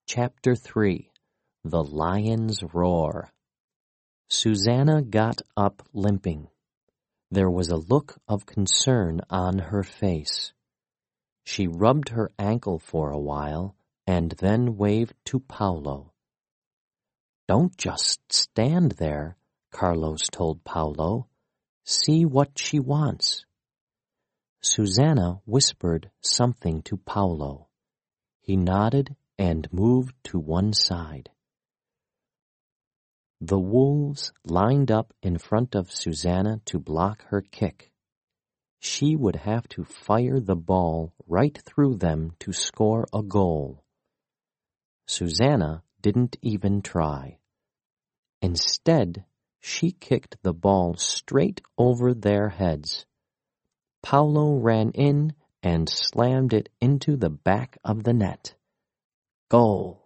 Chapter 3 The Lion's Roar. Susanna got up limping. There was a look of concern on her face. She rubbed her ankle for a while and then waved to Paolo. "Don't just stand there," Carlos told Paolo. "See what she wants." Susanna whispered something to Paolo. He nodded and moved to one side. The wolves lined up in front of Susanna to block her kick. She would have to fire the ball right through them to score a goal. Susanna didn't even try. Instead, she kicked the ball straight over their heads. Paolo ran in and slammed it into the back of the net. Goal!